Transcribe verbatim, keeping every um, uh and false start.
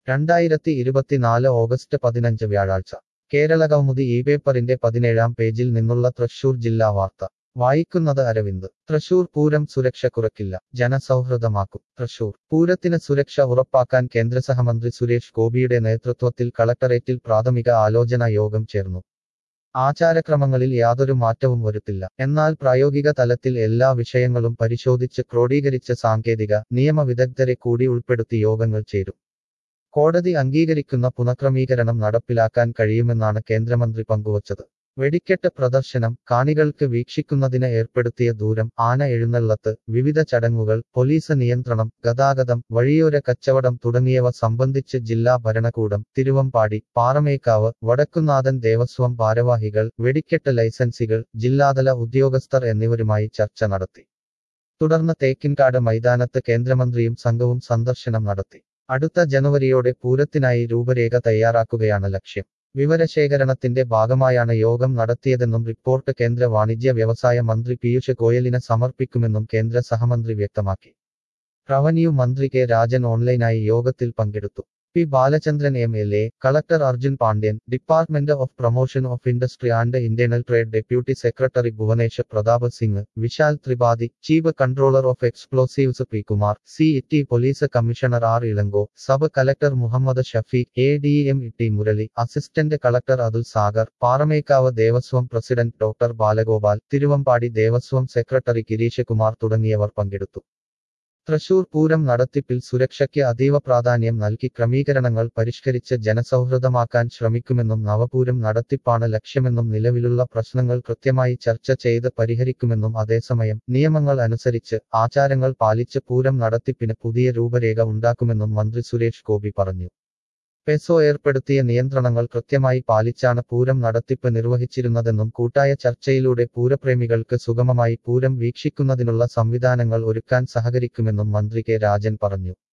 രണ്ടായിരത്തി ഇരുപത്തിനാല് ഓഗസ്റ്റ് പതിനഞ്ച് വ്യാഴാഴ്ച കേരളകൗമുദി ഈ പേപ്പറിന്റെ പതിനേഴാം പേജിൽ നിന്നുള്ള തൃശൂർ ജില്ലാ വാർത്ത വായിക്കുന്നത് അരവിന്ദ്. തൃശൂർ പൂരം സുരക്ഷ കുറയ്ക്കില്ല, ജനസൗഹൃദമാക്കും. തൃശൂർ പൂരത്തിന് സുരക്ഷ ഉറപ്പാക്കാൻ കേന്ദ്രസഹമന്ത്രി സുരേഷ് ഗോപിയുടെ നേതൃത്വത്തിൽ കളക്ടറേറ്റിൽ പ്രാഥമിക ആലോചനാ യോഗം ചേർന്നു. ആചാരക്രമങ്ങളിൽ യാതൊരു മാറ്റവും വരുത്തില്ല. എന്നാൽ പ്രായോഗിക തലത്തിൽ എല്ലാ വിഷയങ്ങളും പരിശോധിച്ച് ക്രോഡീകരിച്ച സാങ്കേതിക, നിയമ വിദഗ്ധരെ കൂടി ഉൾപ്പെടുത്തി യോഗങ്ങൾ ചേരും. കോടതി അംഗീകരിക്കുന്ന പുനഃക്രമീകരണം നടപ്പിലാക്കാൻ കഴിയുമെന്നാണ് കേന്ദ്രമന്ത്രി പങ്കുവച്ചത്. വെടിക്കെട്ട് പ്രദർശനം, കാണികൾക്ക് വീക്ഷിക്കുന്നതിന് ഏർപ്പെടുത്തിയ ദൂരം, ആന എഴുന്നള്ളത്ത്, വിവിധ ചടങ്ങുകൾ, പോലീസ് നിയന്ത്രണം, ഗതാഗതം, വഴിയോര കച്ചവടം തുടങ്ങിയവ സംബന്ധിച്ച് ജില്ലാ ഭരണകൂടം, തിരുവമ്പാടി, പാറമേക്കാവ്, വടക്കുന്നാഥൻ ദേവസ്വം ഭാരവാഹികൾ, വെടിക്കെട്ട് ലൈസൻസികൾ, ജില്ലാതല ഉദ്യോഗസ്ഥർ എന്നിവരുമായി ചർച്ച നടത്തി. തുടർന്ന് തേക്കിൻകാട് മൈതാനത്ത് കേന്ദ്രമന്ത്രിയും സംഘവും സന്ദർശനം നടത്തി. അടുത്ത ജനുവരിയോടെ പൂരത്തിനായി രൂപരേഖ തയ്യാറാക്കുകയാണ് ലക്ഷ്യം. വിവരശേഖരണത്തിന്റെ ഭാഗമായാണ് യോഗം നടത്തിയതെന്നും റിപ്പോർട്ട് കേന്ദ്ര വാണിജ്യ വ്യവസായ മന്ത്രി പീയൂഷ് ഗോയലിന് സമർപ്പിക്കുമെന്നും കേന്ദ്ര സഹമന്ത്രി വ്യക്തമാക്കി. റവന്യൂ മന്ത്രി കെ രാജൻ ഓൺലൈനായി യോഗത്തിൽ പങ്കെടുത്തു. P Balachandran M L A, collector Arjun Pandian, department of promotion of industry and internal trade deputy secretary Bhuvanesh Pratap Singh, Vishal Tripathi, chief controller of explosives P Kumar, C E police commissioner R Elango, sub collector Muhammad Shafeeq, A D M T Murali, assistant collector Atul Sagar, Paramekkavu Devaswom president doctor Balagopal, Thiruvambadi Devaswom secretary Girish Kumar തുടങ്ങിയവർ പങ്കെടുത്തു. തൃശൂർ പൂരം നടത്തിപ്പിൽ സുരക്ഷയ്ക്ക് അതീവ പ്രാധാന്യം നൽകി ക്രമീകരണങ്ങൾ പരിഷ്കരിച്ച് ജനസൗഹൃദമാക്കാൻ ശ്രമിക്കുമെന്നും നവപൂരം നടത്തിപ്പാണ് ലക്ഷ്യമെന്നും നിലവിലുള്ള പ്രശ്നങ്ങൾ കൃത്യമായി ചർച്ച ചെയ്ത് പരിഹരിക്കുമെന്നും അതേസമയം നിയമങ്ങൾ അനുസരിച്ച് ആചാരങ്ങൾ പാലിച്ച് പൂരം നടത്തിപ്പിന് പുതിയ രൂപരേഖ ഉണ്ടാക്കുമെന്നും മന്ത്രി സുരേഷ് ഗോപി പറഞ്ഞു. പെസോ ഏർപ്പെടുത്തിയ നിയന്ത്രണങ്ങൾ കൃത്യമായി പാലിച്ചാണ് പൂരം നടത്തിപ്പ് നിർവഹിച്ചിരുന്നതെന്നും കൂട്ടായ ചർച്ചയിലൂടെ പൂരപ്രേമികൾക്ക് സുഗമമായി പൂരം വീക്ഷിക്കുന്നതിനുള്ള സംവിധാനങ്ങൾ ഒരുക്കാൻ സഹകരിക്കുമെന്നും മന്ത്രി കെ രാജൻ പറഞ്ഞു.